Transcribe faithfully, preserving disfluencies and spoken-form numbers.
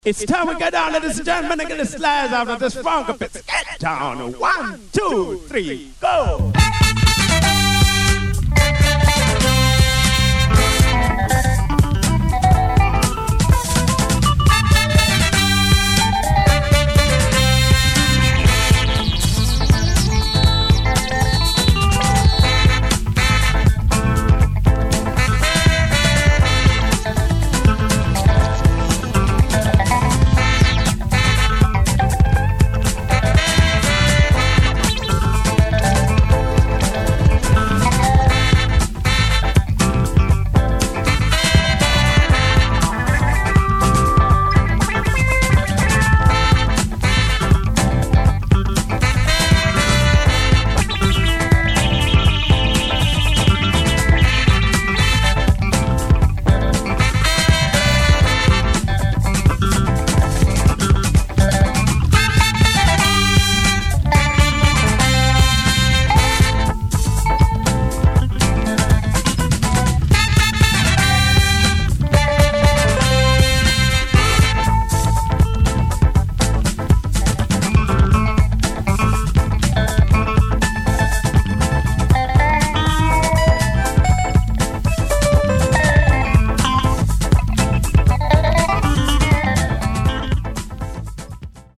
It's time we get down, ladies and gentlemen, and get the slides out of this funk. Get down. One, two, three, go.